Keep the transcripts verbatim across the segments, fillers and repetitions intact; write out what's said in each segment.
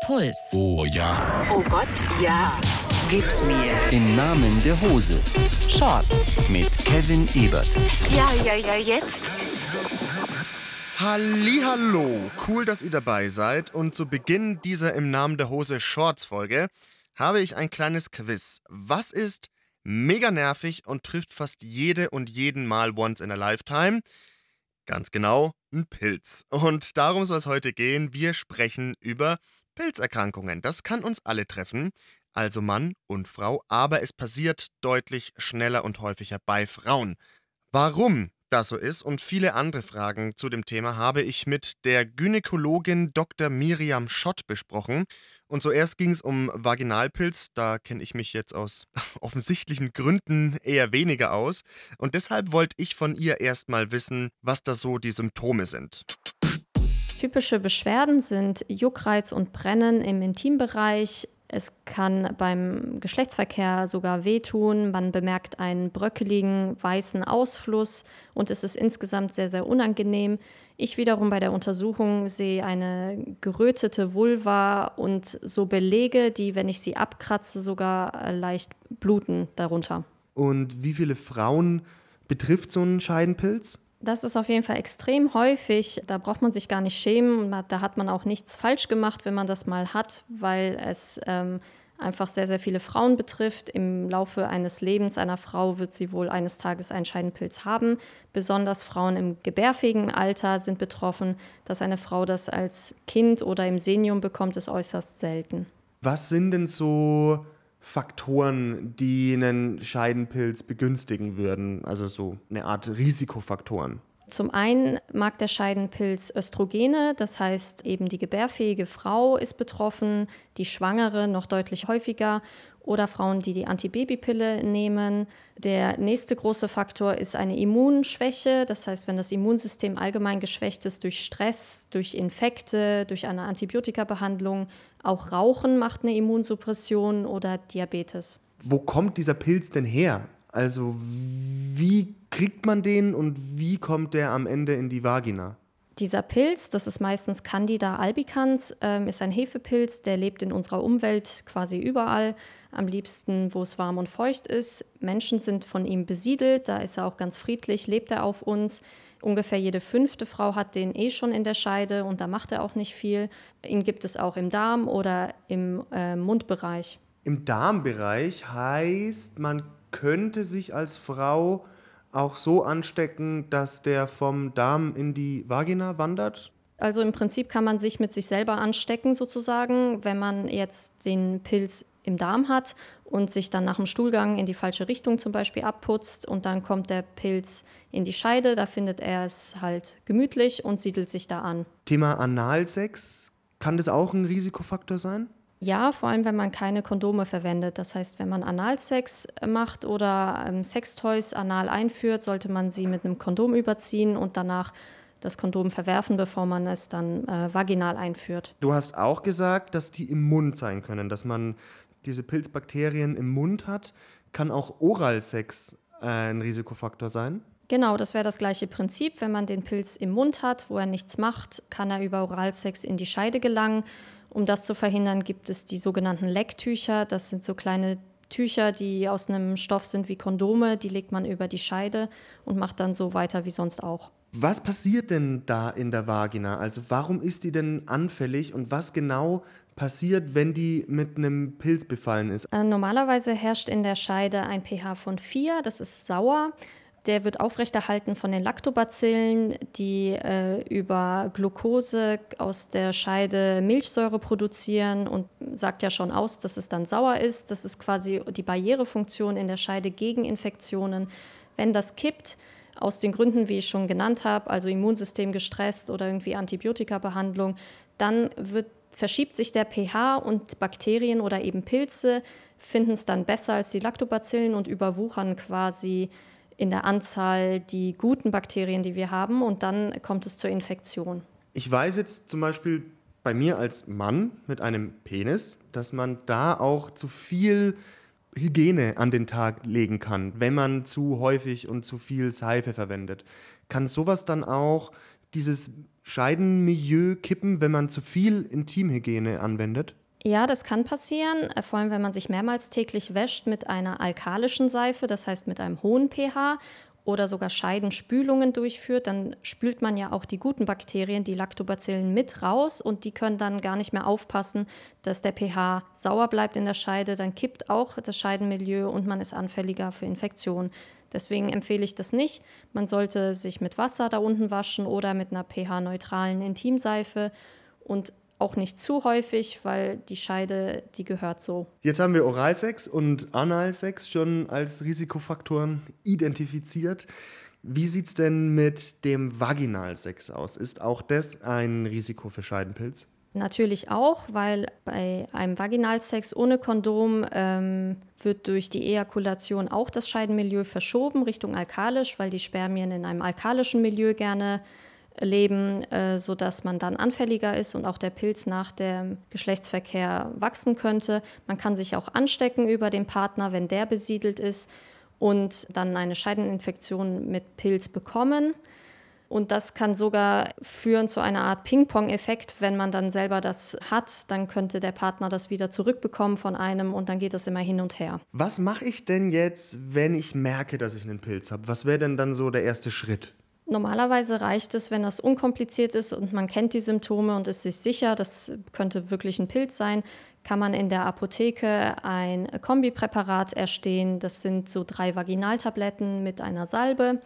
Puls. Oh ja. Oh Gott, ja. Gib's mir. Im Namen der Hose. Shorts. Mit Kevin Ebert. Ja, ja, ja, jetzt. Hallihallo, cool, dass ihr dabei seid. Und zu Beginn dieser Im Namen der Hose Shorts-Folge habe ich ein kleines Quiz. Was ist mega nervig und trifft fast jede und jeden Mal once in a lifetime? Ganz genau, ein Pilz. Und darum soll es heute gehen. Wir sprechen über Pilzerkrankungen. Das kann uns alle treffen, also Mann und Frau, aber es passiert deutlich schneller und häufiger bei Frauen. Warum das so ist und viele andere Fragen zu dem Thema habe ich mit der Gynäkologin Doktor Miriam Schott besprochen. Und zuerst ging es um Vaginalpilz, da kenne ich mich jetzt aus offensichtlichen Gründen eher weniger aus. Und deshalb wollte ich von ihr erstmal wissen, was da so die Symptome sind. Typische Beschwerden sind Juckreiz und Brennen im Intimbereich. Es kann beim Geschlechtsverkehr sogar wehtun. Man bemerkt einen bröckeligen, weißen Ausfluss und es ist insgesamt sehr, sehr unangenehm. Ich wiederum bei der Untersuchung sehe eine gerötete Vulva und so Belege, die, wenn ich sie abkratze, sogar leicht bluten darunter. Und wie viele Frauen betrifft so ein Scheidenpilz? Das ist auf jeden Fall extrem häufig. Da braucht man sich gar nicht schämen. Da hat man auch nichts falsch gemacht, wenn man das mal hat, weil es ähm, einfach sehr, sehr viele Frauen betrifft. Im Laufe eines Lebens einer Frau wird sie wohl eines Tages einen Scheidenpilz haben. Besonders Frauen im gebärfähigen Alter sind betroffen. Dass eine Frau das als Kind oder im Senium bekommt, ist äußerst selten. Was sind denn so Faktoren, die einen Scheidenpilz begünstigen würden, also so eine Art Risikofaktoren? Zum einen mag der Scheidenpilz Östrogene, das heißt eben die gebärfähige Frau ist betroffen, die Schwangere noch deutlich häufiger oder Frauen, die die Antibabypille nehmen. Der nächste große Faktor ist eine Immunschwäche, das heißt, wenn das Immunsystem allgemein geschwächt ist durch Stress, durch Infekte, durch eine Antibiotikabehandlung, auch Rauchen macht eine Immunsuppression oder Diabetes. Wo kommt dieser Pilz denn her? Also wie kriegt man den und wie kommt der am Ende in die Vagina? Dieser Pilz, das ist meistens Candida albicans, ähm, ist ein Hefepilz, der lebt in unserer Umwelt quasi überall, am liebsten, wo es warm und feucht ist. Menschen sind von ihm besiedelt, da ist er auch ganz friedlich, lebt er auf uns. Ungefähr jede fünfte Frau hat den eh schon in der Scheide und da macht er auch nicht viel. Ihn gibt es auch im Darm oder im äh, Mundbereich. Im Darmbereich heißt, man könnte sich als Frau auch so anstecken, dass der vom Darm in die Vagina wandert? Also im Prinzip kann man sich mit sich selber anstecken sozusagen, wenn man jetzt den Pilz im Darm hat und sich dann nach dem Stuhlgang in die falsche Richtung zum Beispiel abputzt und dann kommt der Pilz in die Scheide, da findet er es halt gemütlich und siedelt sich da an. Thema Analsex, kann das auch ein Risikofaktor sein? Ja, vor allem, wenn man keine Kondome verwendet. Das heißt, wenn man Analsex macht oder ähm, Sextoys anal einführt, sollte man sie mit einem Kondom überziehen und danach das Kondom verwerfen, bevor man es dann äh, vaginal einführt. Du hast auch gesagt, dass die im Mund sein können, dass man diese Pilzbakterien im Mund hat. Kann auch Oralsex äh, ein Risikofaktor sein? Genau, das wäre das gleiche Prinzip. Wenn man den Pilz im Mund hat, wo er nichts macht, kann er über Oralsex in die Scheide gelangen. Um das zu verhindern, gibt es die sogenannten Lecktücher. Das sind so kleine Tücher, die aus einem Stoff sind wie Kondome. Die legt man über die Scheide und macht dann so weiter wie sonst auch. Was passiert denn da in der Vagina? Also warum ist die denn anfällig und was genau passiert, wenn die mit einem Pilz befallen ist? Äh, normalerweise herrscht in der Scheide ein pH von vier, das ist sauer. Der wird aufrechterhalten von den Lactobacillen, die äh, über Glucose aus der Scheide Milchsäure produzieren und sagt ja schon aus, dass es dann sauer ist. Das ist quasi die Barrierefunktion in der Scheide gegen Infektionen. Wenn das kippt, aus den Gründen, wie ich schon genannt habe, also Immunsystem gestresst oder irgendwie Antibiotikabehandlung, dann wird, verschiebt sich der pH und Bakterien oder eben Pilze finden es dann besser als die Lactobacillen und überwuchern quasi in der Anzahl die guten Bakterien, die wir haben, und dann kommt es zur Infektion. Ich weiß jetzt zum Beispiel bei mir als Mann mit einem Penis, dass man da auch zu viel Hygiene an den Tag legen kann, wenn man zu häufig und zu viel Seife verwendet. Kann sowas dann auch dieses Scheidenmilieu kippen, wenn man zu viel Intimhygiene anwendet? Ja, das kann passieren, äh, vor allem wenn man sich mehrmals täglich wäscht mit einer alkalischen Seife, das heißt mit einem hohen pH oder sogar Scheidenspülungen durchführt, dann spült man ja auch die guten Bakterien, die Lactobacillen, mit raus und die können dann gar nicht mehr aufpassen, dass der pH sauer bleibt in der Scheide. Dann kippt auch das Scheidenmilieu und man ist anfälliger für Infektionen. Deswegen empfehle ich das nicht. Man sollte sich mit Wasser da unten waschen oder mit einer pH-neutralen Intimseife und auch nicht zu häufig, weil die Scheide, die gehört so. Jetzt haben wir Oralsex und Analsex schon als Risikofaktoren identifiziert. Wie sieht es denn mit dem Vaginalsex aus? Ist auch das ein Risiko für Scheidenpilz? Natürlich auch, weil bei einem Vaginalsex ohne Kondom ähm, wird durch die Ejakulation auch das Scheidenmilieu verschoben Richtung alkalisch, weil die Spermien in einem alkalischen Milieu gerne leben, äh, sodass man dann anfälliger ist und auch der Pilz nach dem Geschlechtsverkehr wachsen könnte. Man kann sich auch anstecken über den Partner, wenn der besiedelt ist und dann eine Scheideninfektion mit Pilz bekommen. Und das kann sogar führen zu einer Art Ping-Pong-Effekt. Wenn man dann selber das hat, dann könnte der Partner das wieder zurückbekommen von einem und dann geht das immer hin und her. Was mache ich denn jetzt, wenn ich merke, dass ich einen Pilz habe? Was wäre denn dann so der erste Schritt? Normalerweise reicht es, wenn das unkompliziert ist und man kennt die Symptome und ist sich sicher, das könnte wirklich ein Pilz sein, kann man in der Apotheke ein Kombipräparat erstehen. Das sind so drei Vaginaltabletten mit einer Salbe.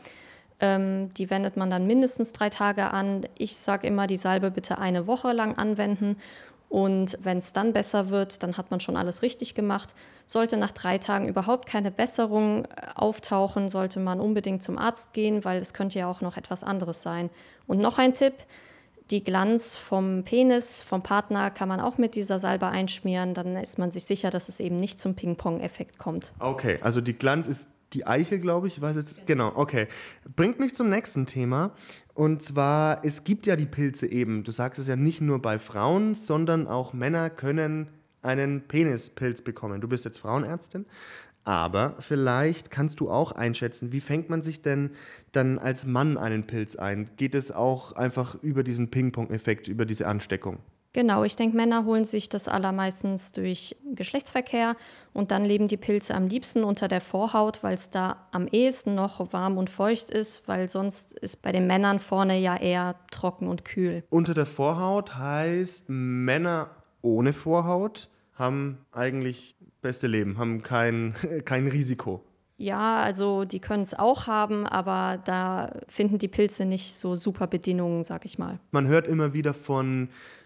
Ähm, die wendet man dann mindestens drei Tage an. Ich sage immer, die Salbe bitte eine Woche lang anwenden. Und wenn es dann besser wird, dann hat man schon alles richtig gemacht. Sollte nach drei Tagen überhaupt keine Besserung auftauchen, sollte man unbedingt zum Arzt gehen, weil es könnte ja auch noch etwas anderes sein. Und noch ein Tipp, die Glanz vom Penis, vom Partner kann man auch mit dieser Salbe einschmieren. Dann ist man sich sicher, dass es eben nicht zum Ping-Pong-Effekt kommt. Okay, also die Glanz ist die Eichel, glaube ich. Ich weiß jetzt, genau, okay. Bringt mich zum nächsten Thema. Und zwar, es gibt ja die Pilze eben. Du sagst es ja nicht nur bei Frauen, sondern auch Männer können einen Penispilz bekommen. Du bist jetzt Frauenärztin, aber vielleicht kannst du auch einschätzen, wie fängt man sich denn dann als Mann einen Pilz ein? Geht es auch einfach über diesen Ping-Pong-Effekt, über diese Ansteckung? Genau, ich denke, Männer holen sich das allermeistens durch Geschlechtsverkehr und dann leben die Pilze am liebsten unter der Vorhaut, weil es da am ehesten noch warm und feucht ist, weil sonst ist bei den Männern vorne ja eher trocken und kühl. Unter der Vorhaut heißt, Männer ohne Vorhaut haben eigentlich beste Leben, haben kein, kein Risiko. Ja, also die können es auch haben, aber da finden die Pilze nicht so super Bedingungen, sag ich mal. Man hört immer wieder von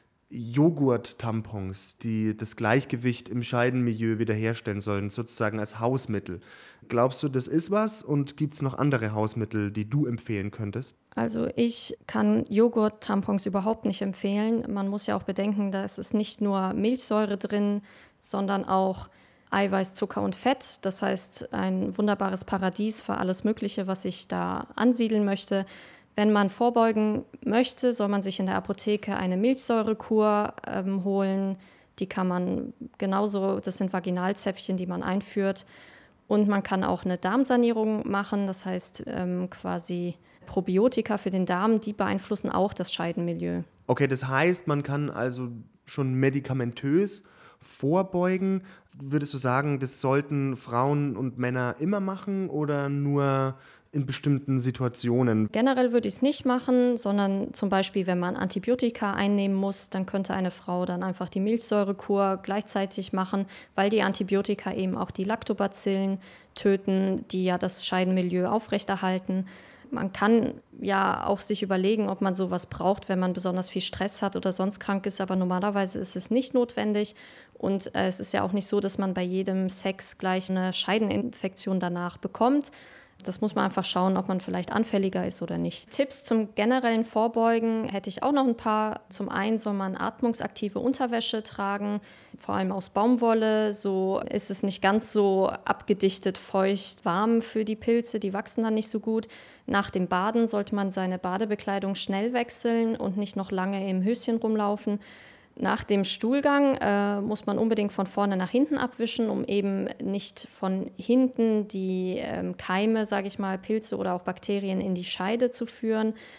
Joghurt-Tampons, die das Gleichgewicht im Scheidenmilieu wiederherstellen sollen, sozusagen als Hausmittel. Glaubst du, das ist was? Und gibt es noch andere Hausmittel, die du empfehlen könntest? Also ich kann Joghurt-Tampons überhaupt nicht empfehlen. Man muss ja auch bedenken, da ist es nicht nur Milchsäure drin, sondern auch Eiweiß, Zucker und Fett. Das heißt, ein wunderbares Paradies für alles Mögliche, was ich da ansiedeln möchte. Wenn man vorbeugen möchte, soll man sich in der Apotheke eine Milchsäurekur ähm, holen. Die kann man genauso, das sind Vaginalzäpfchen, die man einführt. Und man kann auch eine Darmsanierung machen, das heißt ähm, quasi Probiotika für den Darm, die beeinflussen auch das Scheidenmilieu. Okay, das heißt, man kann also schon medikamentös vorbeugen. Würdest du sagen, das sollten Frauen und Männer immer machen oder nur in bestimmten Situationen? Generell würde ich es nicht machen, sondern zum Beispiel, wenn man Antibiotika einnehmen muss, dann könnte eine Frau dann einfach die Milchsäurekur gleichzeitig machen, weil die Antibiotika eben auch die Lactobacillen töten, die ja das Scheidenmilieu aufrechterhalten. Man kann ja auch sich überlegen, ob man sowas braucht, wenn man besonders viel Stress hat oder sonst krank ist, aber normalerweise ist es nicht notwendig. Und äh, es ist ja auch nicht so, dass man bei jedem Sex gleich eine Scheideninfektion danach bekommt. Das muss man einfach schauen, ob man vielleicht anfälliger ist oder nicht. Tipps zum generellen Vorbeugen hätte ich auch noch ein paar. Zum einen soll man atmungsaktive Unterwäsche tragen, vor allem aus Baumwolle. So ist es nicht ganz so abgedichtet, feucht, warm für die Pilze. Die wachsen dann nicht so gut. Nach dem Baden sollte man seine Badebekleidung schnell wechseln und nicht noch lange im Höschen rumlaufen. Nach dem Stuhlgang äh, muss man unbedingt von vorne nach hinten abwischen, um eben nicht von hinten die ähm, Keime, sage ich mal, Pilze oder auch Bakterien in die Scheide zu führen.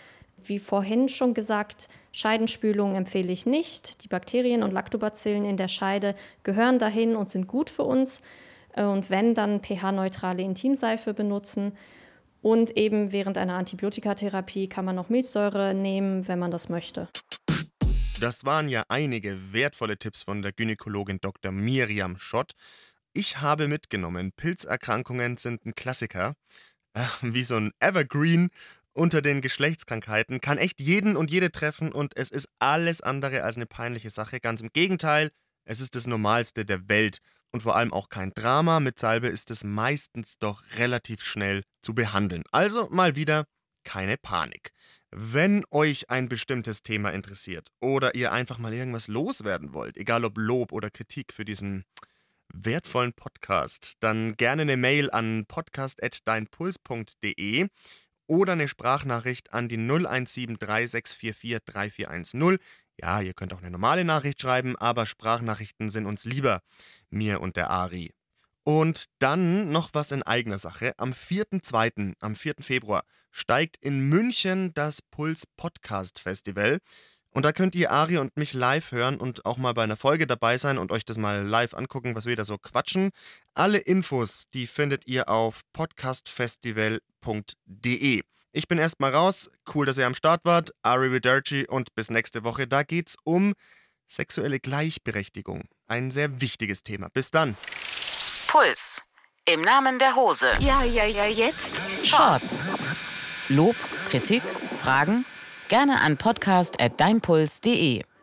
wie vorhin schon gesagt, Scheidenspülung empfehle ich nicht. Die Bakterien und Lactobacillen in der Scheide gehören dahin und sind gut für uns. Und wenn, dann pH-neutrale Intimseife benutzen. Und eben während einer Antibiotikatherapie kann man noch Milchsäure nehmen, wenn man das möchte. Das waren ja einige wertvolle Tipps von der Gynäkologin Doktor Miriam Schott. Ich habe mitgenommen, Pilzerkrankungen sind ein Klassiker. Äh, wie so ein Evergreen unter den Geschlechtskrankheiten. Kann echt jeden und jede treffen und es ist alles andere als eine peinliche Sache. Ganz im Gegenteil, es ist das Normalste der Welt. Und vor allem auch kein Drama. Mit Salbe ist es meistens doch relativ schnell zu behandeln. Also mal wieder keine Panik. Wenn euch ein bestimmtes Thema interessiert oder ihr einfach mal irgendwas loswerden wollt, egal ob Lob oder Kritik für diesen wertvollen Podcast, dann gerne eine Mail an podcast at deinpuls punkt de oder eine Sprachnachricht an die null eins sieben drei sechs vier vier drei vier eins null. Ja, ihr könnt auch eine normale Nachricht schreiben, aber Sprachnachrichten sind uns lieber, mir und der Ari. Und dann noch was in eigener Sache. Am vierten zweiten, am vierten Februar, steigt in München das Puls Podcast Festival. Und da könnt ihr Ari und mich live hören und auch mal bei einer Folge dabei sein und euch das mal live angucken, was wir da so quatschen. Alle Infos, die findet ihr auf podcastfestival punkt de. Ich bin erstmal raus. Cool, dass ihr am Start wart. Arrivederci und bis nächste Woche. Da geht's um sexuelle Gleichberechtigung. Ein sehr wichtiges Thema. Bis dann. Puls. Im Namen der Hose. Ja, ja, ja, jetzt. Shorts. Lob, Kritik, Fragen? Gerne an podcast at deinpuls punkt de.